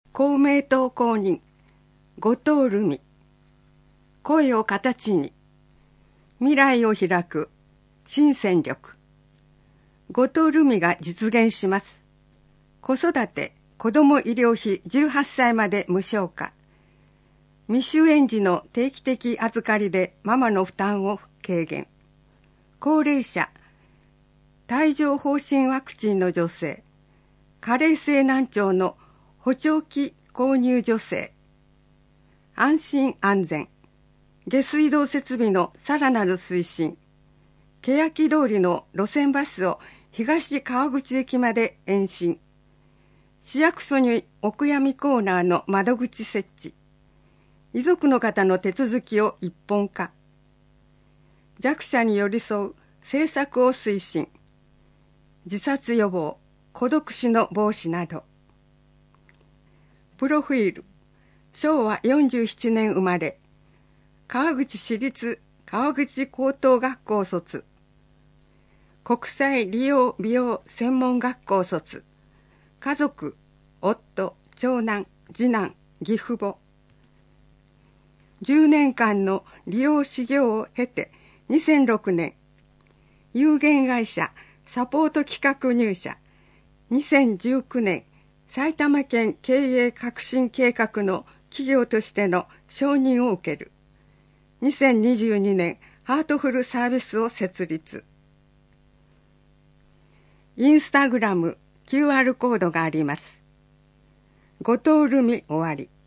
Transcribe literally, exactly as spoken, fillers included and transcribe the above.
公明党公認後藤留美。声を形に未来を開く新戦力。後藤留美が実現します。子育て子ども医療費じゅうはっさいまで無償化。未就園児の定期的預かりでママの負担を軽減。高齢者帯状疱疹ワクチンの助成。加齢性難聴の補聴器購入助成。安心安全下水道設備のさらなる推進。欅通りの路線バスを東川口駅まで延伸。市役所にお悔やみコーナーの窓口設置。遺族の方の手続きを一本化。弱者に寄り添う政策を推進。自殺予防孤独死の防止など。プロフィールしょうわよんじゅうななねん生まれ、川口市立川口高等学校卒、国際理容美容専門学校卒、家族夫長男次男義父母。じゅうねんかんの理容修行を経てにせんろくねん有限会社サポート企画入社。にせんじゅうきゅうねん埼玉県経営革新計画の企業としての承認を受ける。にせんにじゅうにねんハートフルサービスを設立。インスタグラム キューアール コードがあります。後藤留美終わり。